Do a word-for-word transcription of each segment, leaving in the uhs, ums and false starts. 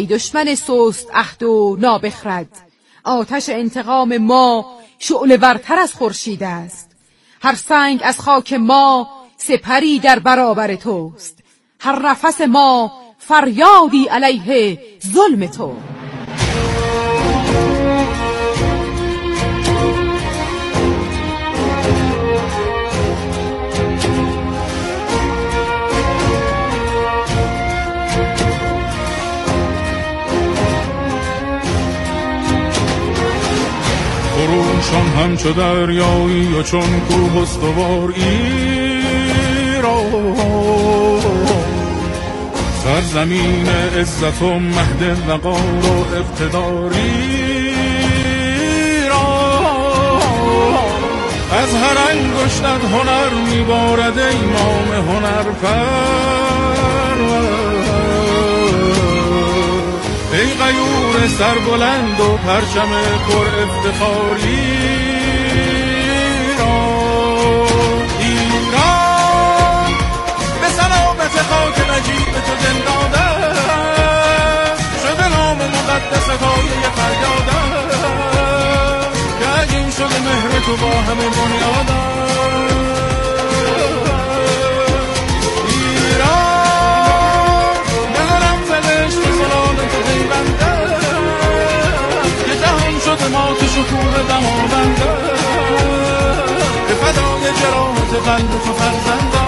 دشمن سست عهد و نابخرد. آتش انتقام ما شعله ورتر از خورشید است. هر سنگ از خاک ما سپری در برابر توست. هر نفس ما فریادی علیه ظلم تو. خروشان همچو دریایی و چون کوه استوار ایران، سرزمین عزت و مهد وقار و اقتدار ایران. از هر انگشتت هنر میبارد امام هنرپرور، ای غیور سربلند و پرچم پر افتخاری ایران. ایران به سلامت خاک نجیب تو زنداده شده نام مقدس پایه فریاده، که عجین شده مهر تو با همه بنیاده. ما تو شکوه دماونده به فدای جراحت قلب تو فرزنده.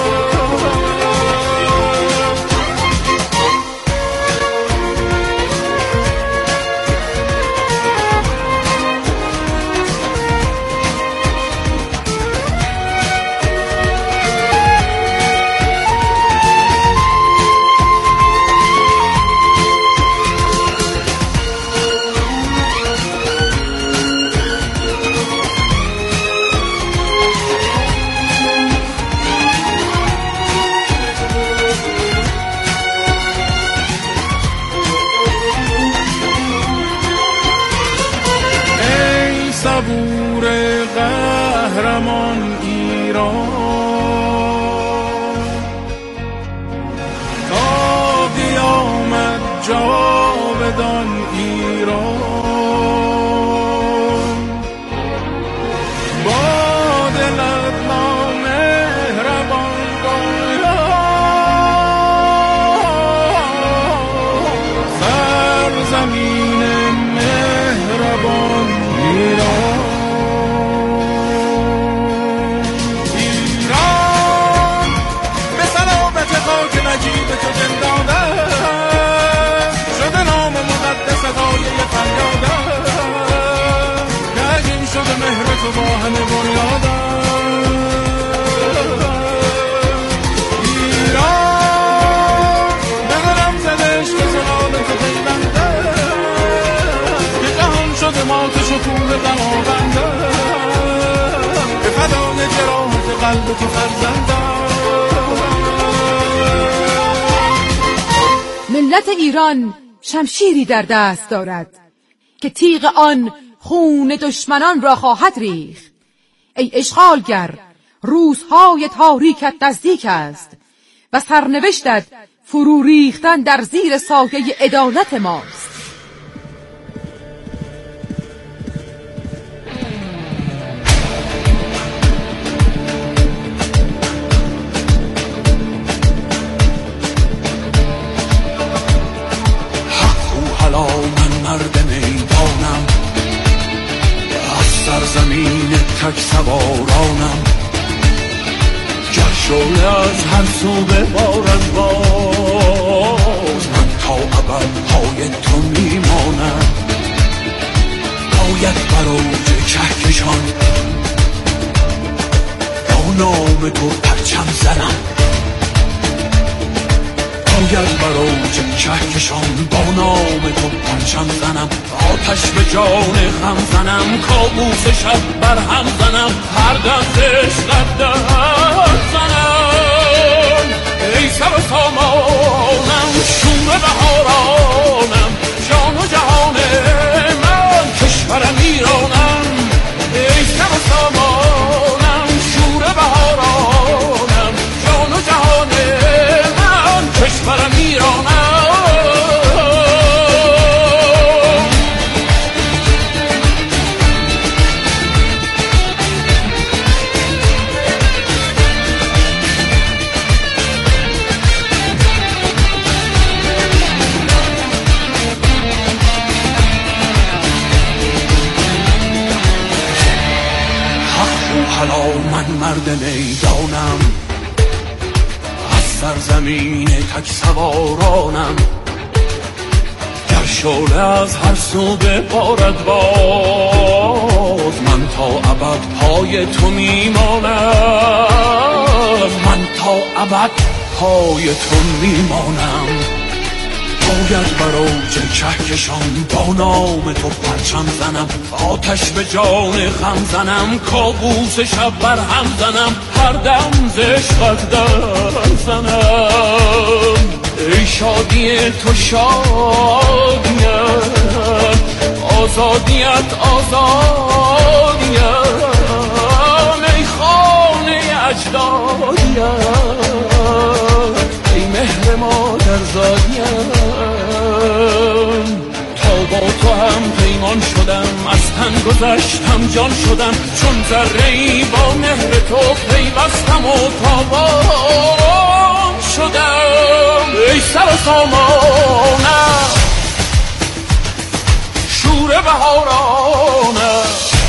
صبور قهرمان ایران، تا قیامت جاودان ایران. با دلت نامهربان سرزمین مهربان ایران. ایران به سلامت خاک نجیب تو زنداده شده نام مقدس پایه فریاده، که عجین شده مهر تو با همه بنیاده. ایران به غرم زده عشق زلال تو پیونده، که جهان شده ما تو شکوه دماونده به فدای جراحت قلب تو فرزنده. ملت ایران شمشیری در دست دارد که تیغ آن خون دشمنان را خواهد ریخت. ای اشغالگر، روزهای تاریکت نزدیک است و سرنوشتت فرو ریختن در زیر سایه عدالت ماست. مرد میدانم، از سرزمین تک سوارانم، گر شعله از هر سو ببارد باز، من تا ابد پای تو میمانم. باید بر اوج کهکشان با نام تو پرچم زنم، باید بر اوج کهکشان با نام تو پرچم زنم. آتش به جان غم زنم، کابوس شب بر هم زنم، هر دم عشقت دهد زنم. ای سر و سامانم، شور بهارانم، جان و جهان من، کشورم ایرانم. ای سر و سامانم، شور بهارانم، جان و جهان من، کشورم ایرانم. حالا من مرد میدانم، از سرزمین تک سوارانم. گر شعله از هر سو ببارد باز، من تا ابد پای تو میمانم، من تا ابد پای تو میمانم. باید بر اوج کهکشان با نام تو پرچم زنم، آتش به جان غم زنم، کابوس شب بر هم زنم، هر دم ز عشقت در زنم. ای شادی تو شادیم، آزادیت آزادیم، ای خانه اجدادیم، ای مهر مادر زادیم. تا با تو هم پیمان شدم، از تن گذشتم جان شدم، چون ذره‌ای با مهر تو پیوستم و تابان شدم. ای سر و سامانم، شور بهارانم،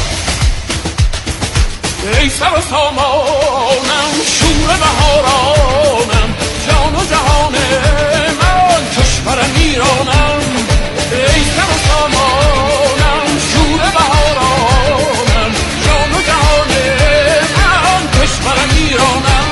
ای سر و سامانم، شور بهارانم، جان و جهان من، کشورم ایرانم. ای سر و سامانم، شور بهارانم، جان و جهان من، کشورم ایرانم.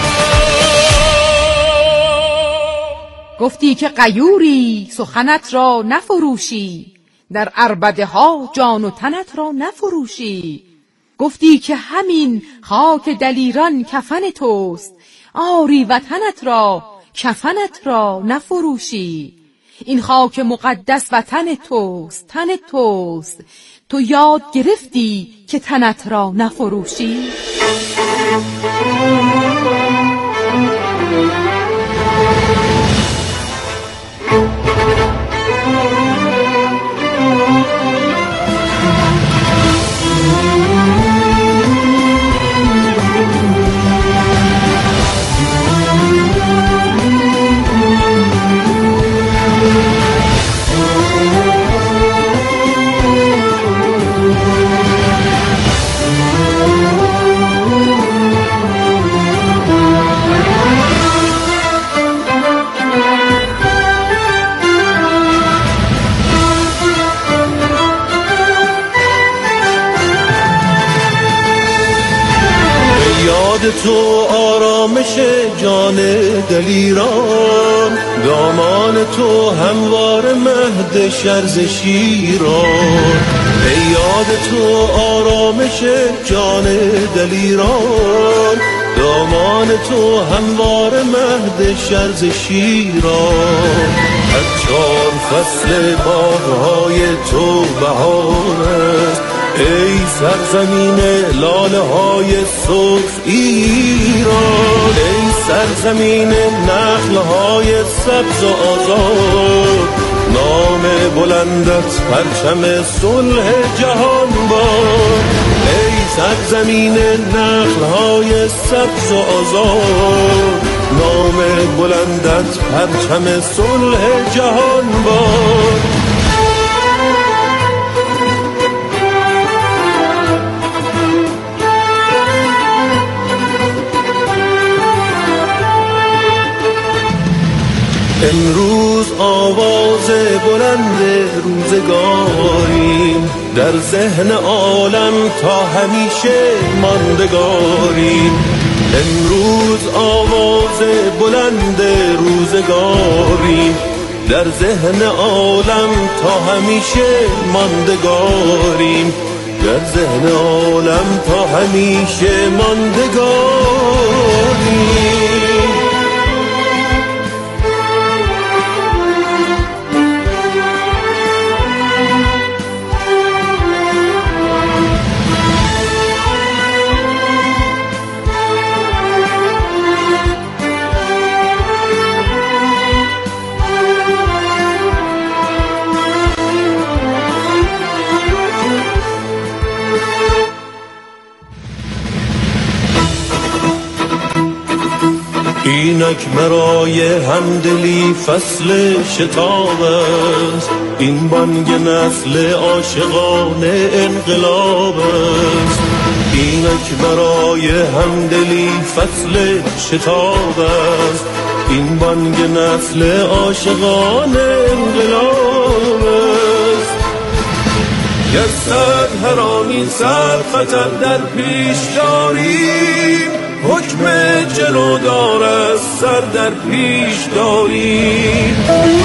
گفتی که غیوری سخنت را نفروشی، در عربده ها جان و تنت را نفروشی. گفتی که همین خاک دلیران کفن توست، آری وطنت را کفنت را نفروشی. این خاک مقدس وطن توست، تن توست، تو یاد گرفتی که تنت را نفروشی. تو آرامش جان دلیران، دامان تو هموار مهد شرز شیران. ای یاد تو آرامش جان دلیران، دامان تو هموار مهد شرز شیران. از چار فصل باغهای تو بهار است، ای سرزمین لاله های سرخ ایران. ای سرزمین نخل های سبز و آزاد، نام بلندت پرچم صلح جهان باد. ای سرزمین نخل های سبز و آزاد، نام بلندت پرچم صلح جهان باد. امروز آواز بلند روزگاریم، در ذهن عالم تا همیشه ماندگاریم. امروز آواز بلند روزگاریم، در ذهن عالم تا همیشه ماندگاریم. در ذهن عالم تا همیشه ماندگاریم. اینک مرای همدلی فصل شتاب است، این بانگ نسل عاشقان انقلاب است. اینک برای همدلی فصل شتاب است، این بانگ نسل عاشقان انقلاب است. گر صد هرانی صد خطر در پیش داریم، حکم جلو دار از سر در پیش داریم.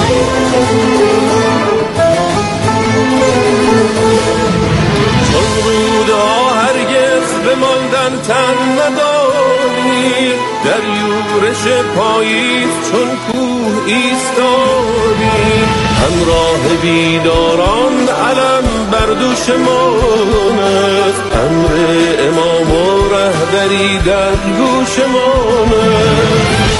چون رودها هرگز بماندن تن نداریم، در یورش پاییز چون کوه ایستادیم. همراه بیداران علم بر دوشمان است، امر امام و رهبری در گوشمان است.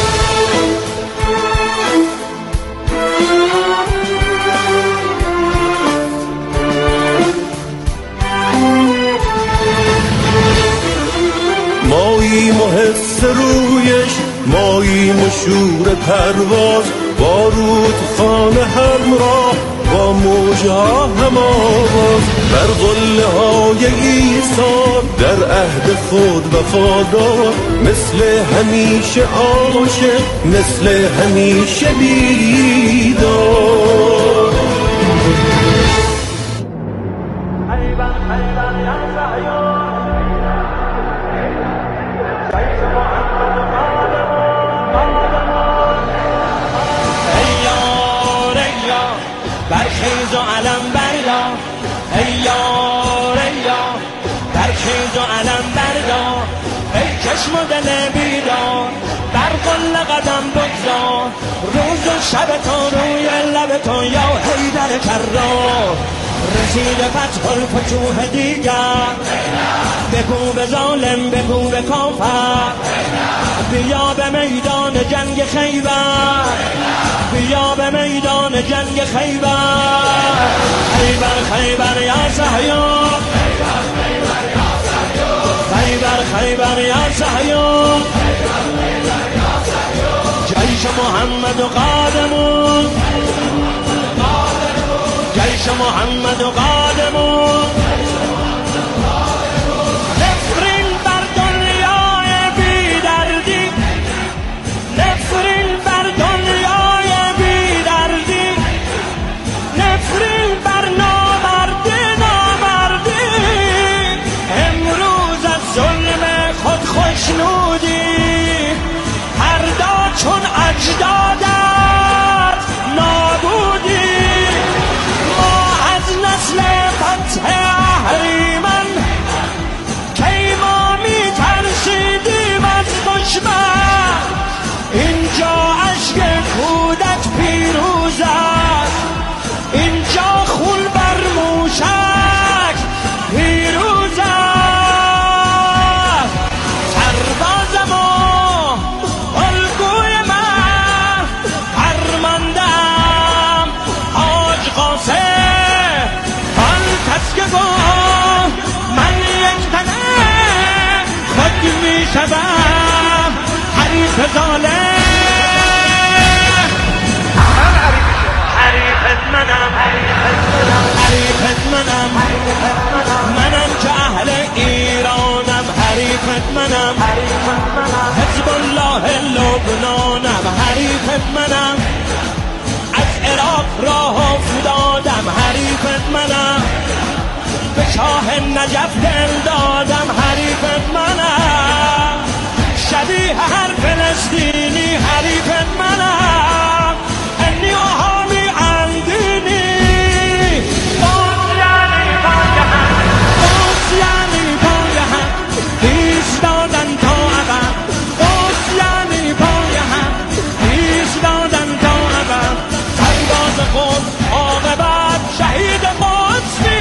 ماییم و حس رویش، ماییم و شور پرواز، با رودخانه همراه با موجها هم آواز. بر قله های ایثار در عهد خود وفادار، مثل همیشه عاشق مثل همیشه بیدار. خیبر خیبر یا سعیان، برخیز و علم بردار، ای یار ای یار، برخیز و علم بردار، ای چشم و دل بیدار، بر قله قدم بگذار، روز و شب تو روی لب تو یا حیدر کرار. رسید فتح الفتوح دیگر، بگو به ظالم بگو به کافر، بیا به میدان جنگ خیبر، بیا به میدان جنگ خیبر. خیبر خیبر یا صهیون، خیبر خیبر یا صهیون، جیش محمد و قادمون، جیش محمد و قادمون. نفرین بر دنیای بی دردی، نفرین بر دنیای بی دردی، نفرین بر نامردی نامردی. امروز از ظلم خود خوشنودی، فردا چون اجدادت نابودی. نسل فتح اهریمن کی ما می ترسیدیم از دشمن، اینجا اشک کودک پیروز است، اینجا خون بر موشک پیروز است. سرباز ما الگوی من فرماندم، حاج قاسم که با من یک تنه خود می شدم حریف ظالم. من حریفت منم، حریفت منم، منم که اهل ایرانم، حریفت منم، حزب الله لبنانم، حریفت منم، از عراق راه افتادم، حریفت منم، به شاه نجف دل دادم، حریفت منم، شبیه هر فلسطینی حریفت منم. انی آهامی اندینی باز یعنی باگه هم، باز یعنی باگه هم، ایستادن تا عقب، باز یعنی باگه هم، ایستادن تا عقب. سرباز خود عاقبت شهید قدس می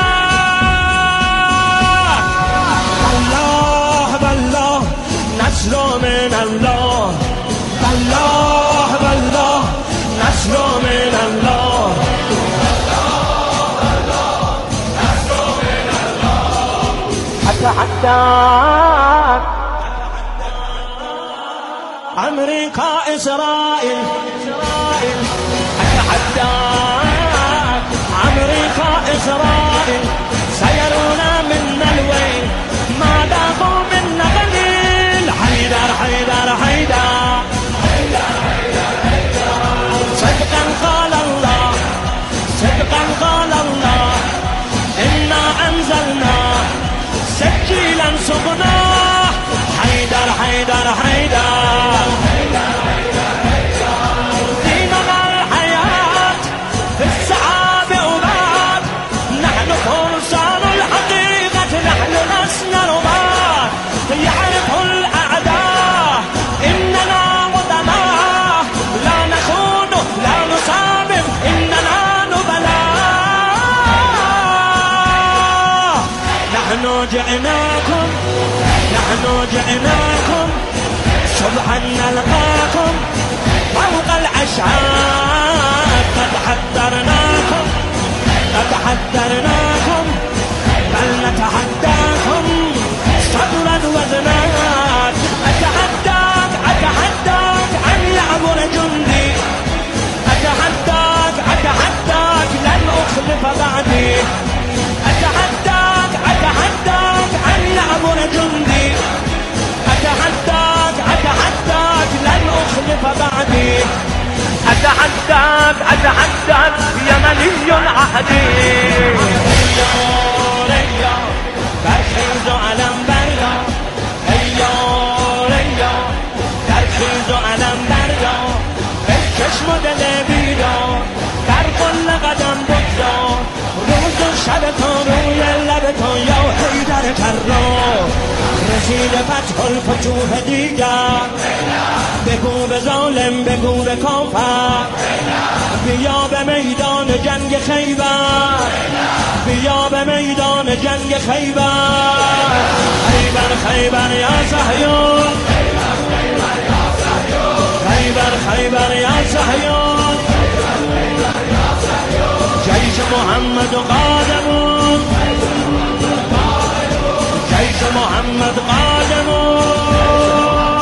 شود. الله والله نصر من الله، الله والله نصر من الله، اتحدث امریکا اسرائیل، اتحدث امریکا اسرائیل، سيرون منا الويل ما إنا جئناكم صبحا نلقاكم فوق الأشعاب قد حذرناكم قد حذرناكم بل نتحداكم صدرا وزنات أتحداك أتحداك أن يعبر جندي أتحداك أتحداك لن أخلف بعدي أتحداك أتحداك أن يعبر جندي أتحداك أتحداك لن أخلف بعدي أتحداك أتحداك يمني عهدي هيا ريا برخیز و علم بریا هيا ريا برخیز و علم بریا ای چشم و دل بیدار در کل قدم بگذار روز و شب تا روی لب تا یا حیدر کرار رسید فتح الفتوح دیگر بگو به ظالم بگو به کافر بیا به میدان جنگ خیبر بیا به میدان جنگ خیبر خیبر خیبر یا صهیون خیبر خیبر یا صهیون جیش محمد قادمون جیش محمد قادمون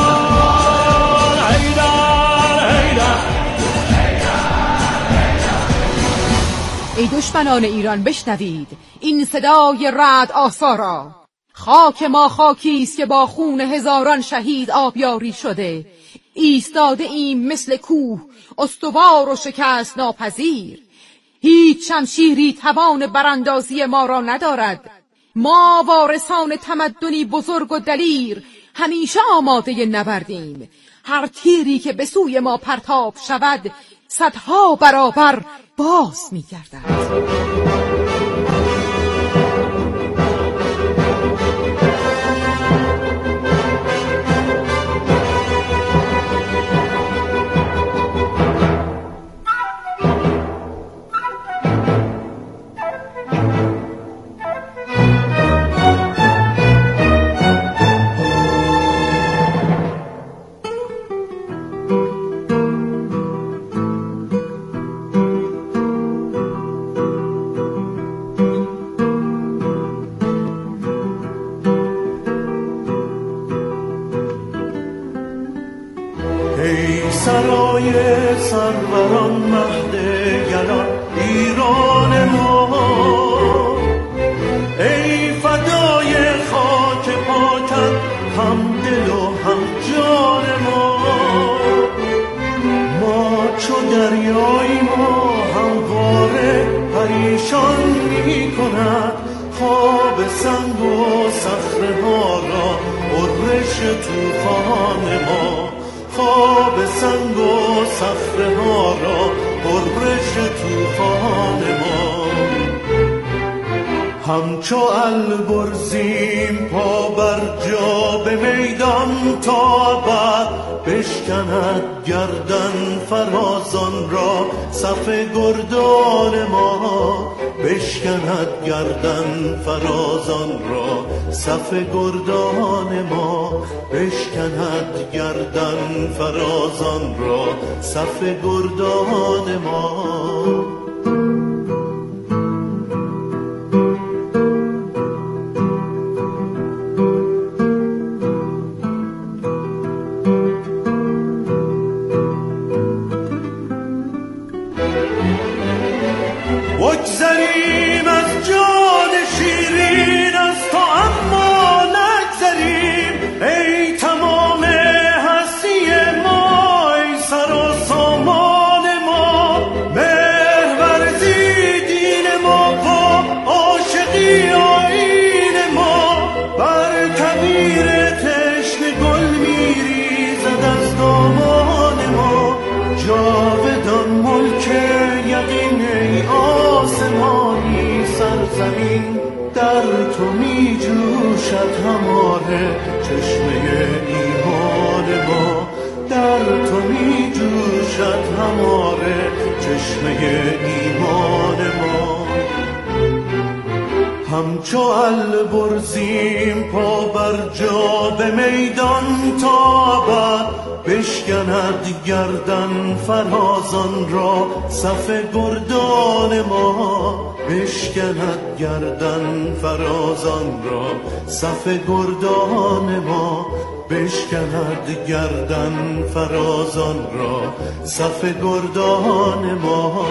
ای دشمنان ایران بشنوید این صدای رعد آسا را. خاک ما خاکی است که با خون هزاران شهید آبیاری شده. ایستاده ایم مثل کوه استوار و شکست ناپذیر. هیچ شمشیری توان براندازی ما را ندارد. ما وارثان تمدنی بزرگ و دلیر همیشه آماده نبردیم. هر تیری که به سوی ما پرتاب شود صدها برابر باز می‌گردد. ای سرای سروران مهد گلان ایران ما ای فدای خاک پاکت هم دل و هم جان ما ما چو دریای ما همواره پریشان می کند خواب سنگ و صخره ها را غرش طوفان ما خواب سنگ و صخره ها را غرش طوفان ما همچو البرزیم پا بر جا به میدان تا ابد بشکند گردن فرازان را صف گردان ما بشکند گردن فرازان را صف گردان ما بشکند گردن فرازان را صف گردان ما بگذریم از جان شیرین از تو اما نگذریم ای تمام هستی ما ای سر و سامان ما مهرورزی دین ما با عاشقی آیین ما بر کویر تشنه گل میریزد از دامان ما جاودان ملک یقین ای آسمانی سرزمین در تو می جوشد هماره چشمه ایمان ما در تو می جوشد هماره چشمه ایمان ما هم همچو البرزیم پا بر جا به میدان تا ابد بشکند گردن فرازان را صف گردان ما، بشکند گردن فرازان را صف گردان ما، بشکند گردن فرازان را صف گردان ما.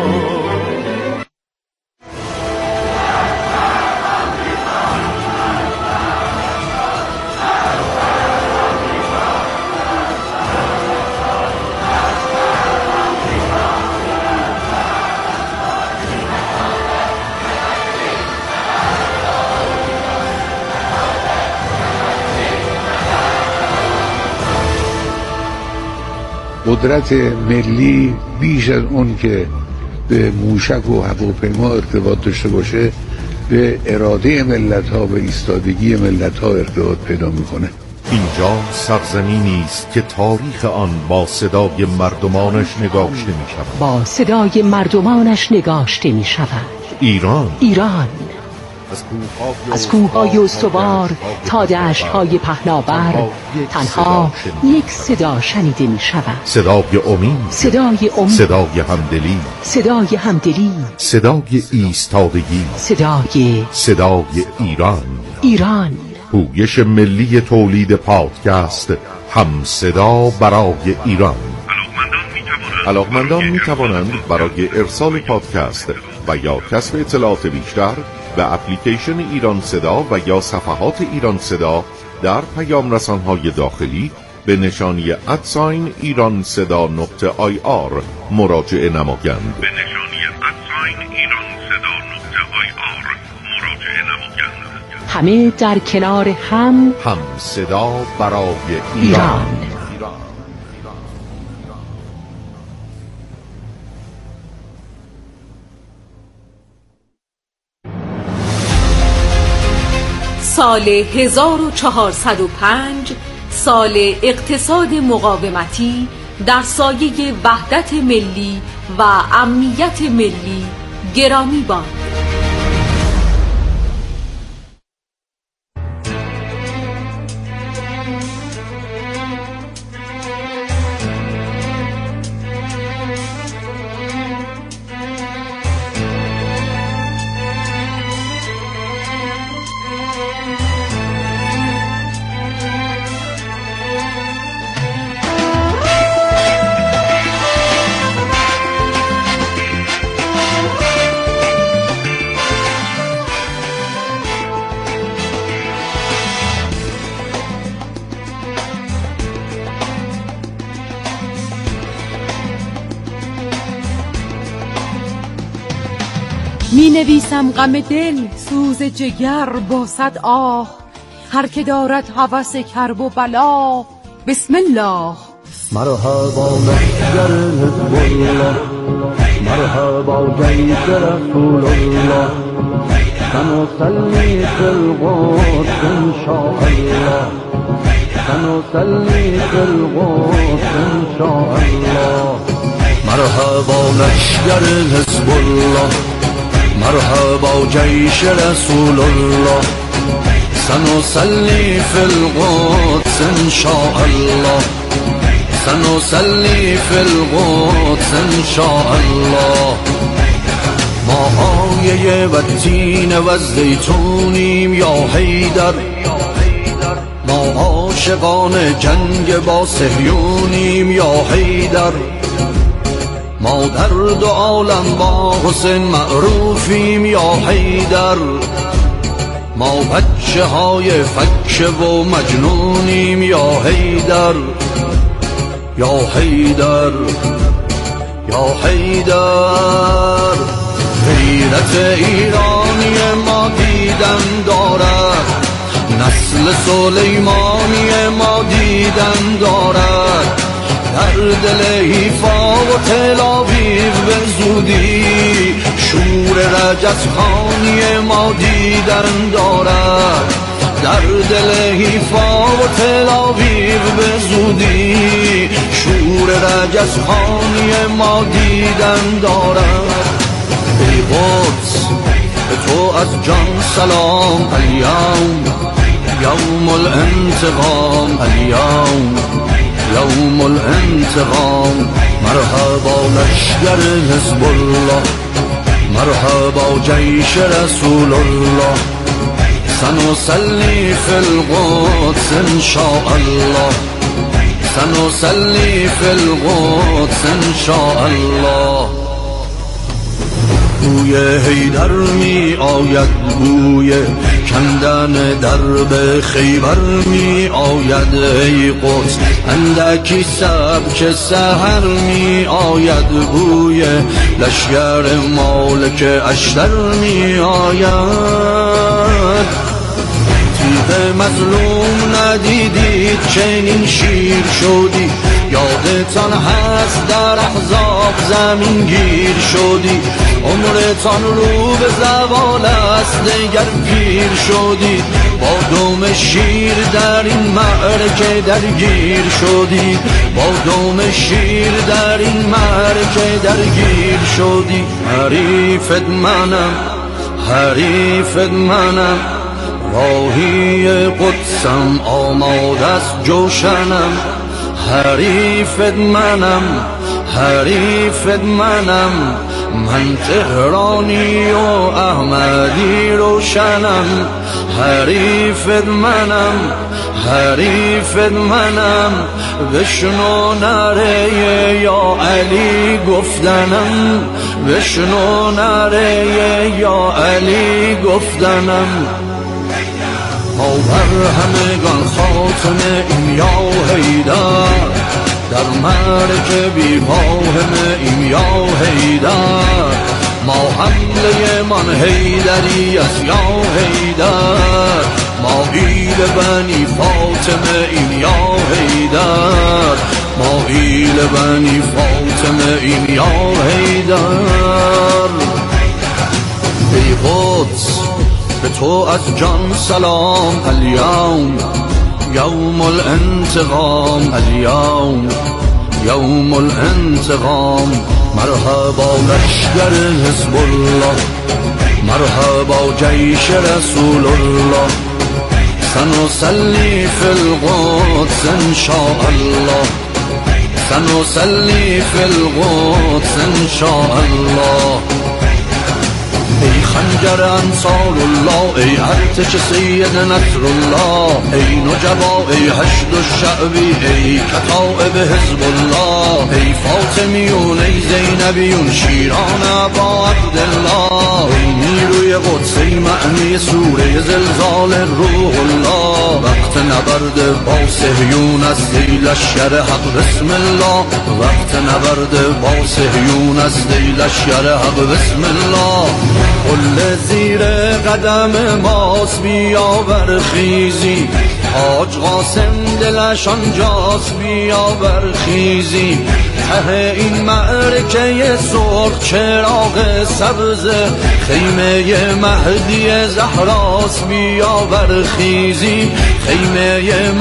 قدرت ملی بیش از اون که به موشک و هواپیما ارتباط داشته باشه به اراده ملت ها و ایستادگی ملت ها ارتباط پیدا میکنه. اینجا سرزمینی است که تاریخ آن با صدای مردمانش نگاشته می شود. با صدای مردمانش نگاشته می شود. ایران ایران از کوههای استوار تا دشت‌های پهناور تنها یک صدا شنیده می شود. صدای امید، صدای امید، صدای همدلی، صدای همدلی، صدای ایستادگی، صدای صدای ایران. ایران پویش ملی تولید پادکست هم صدا برای ایران. علاقمندان می توانند برای ارسال پادکست و یا کسب اطلاعات بیشتر به اپلیکیشن ایران صدا و یا صفحات ایران صدا در پیام رسانهای داخلی به نشانی ادساین ایران صدا نقطه آی آر مراجعه نمایند. به نشانی ادساین ایران صدا نقطه آی آر مراجعه نمایند. همه در کنار هم هم صدا برای ایران, ایران. سال هزار و چهارصد و پنج سال اقتصاد مقاومتی در سایه وحدت ملی و امنیت ملی گرامی باد. می نویسم غم دل سوز جگر با صد آه، هر که دارد هوس کرب و بلا بسم الله. مرحبا لشکر حزب الله، مرحبا جیش رسول الله، سنصلی فی القدس انشاءالله، سنصلی فی القدس انشاءالله. مرحبا لشکر حزب الله، مرحبا جیش رسول الله، سنصلی فی القدس انشاءالله، سنصلی فی القدس انشاءالله. ما آیه و تین و زیتونیم یا حیدر، ما عاشقان جنگ با صهیونیم یا حیدر، ما در دو عالم با حسین معروفیم یا حیدر، ما بچه های فکشه و مجنونیم یا حیدر، یا حیدر، یا حیدر. غیرت ایرانی ما دیدن دارد، نسل سلیمانی ما دیدن دارد، در دل حیفا و تل آویو به زودی شور رجزخانی ما دیدن دارد، در دل حیفا و تل آویو به زودی شور رجزخانی ما دیدن دارد. ای قدس به تو تو از جان سلام. الیوم یوم الانتقام، الیوم یوم الانتقام. مرحبا لشگر حزب الله، مرحبا جیش رسول الله. سنصلي في القدس إن شاء الله، سنصلي في القدس إن شاء الله. بوی حیدر می آید، بوی کندن درب خیبر می آید. ای قدس اندکی سبک سحر می آید، بوی لشگر مالک اشتر می آید. تیغ مظلوم ندیدید چنین شیر شدی، یادتان هست در احزاب زمین گیر شدی. عمرتان رو به زوال است دگر پیر شدید، با دم شیر در این معرکه درگیر شدید، با دم شیر در این معرکه درگیر شدید. حریفت منم، حریفت منم، راهی قدسم آماده است جوشنم. حریفت منم، حریفت منم، من تهرانی و احمدی روشنم. حریفت منم، حریفت منم، بشنو نره یا علی گفتنم، بشنو نره یا علی گفتنم. ما بر همگان خاتمه این یا حیدر، در مرک بی فاهم این یا حیدر. ما حمله من حیدری است یا حیدر، ما ایل بنی فاطمه این یا حیدر، ما ایل بنی فاطمه این یا حیدر. ای قدس به تو از جان سلام. الیوم یوم الانتقام، الیوم یوم الانتقام. مرحبا لشگر حزب الله، مرحبا جیش رسول الله. سنصلي في القدس إن شاء الله، سنصلي في القدس إن شاء الله. ای خنجر انصار الله، ای ارتش سید نصر الله، ای نجبا، ای حشد الشعبی، ای کتائب حزب الله، ای فاطمیون، ای زینبیون، شیران ابا عبدالله. ای نیروی قدس، ای معنی سوره زلزال روح الله. وقت نبرد با صهیون است، ای لشکر حق بسم الله. وقت نبرد با صهیون است، ای لشکر حق بسم الله. قل زیر قدم ماست بیا برخیزی، حاج قاسم دلش آنجاست بیا برخیزی. ته این معرکه سرخ چراغ سبز، خیمه مهدی زهراست بیا برخیزی. خیمه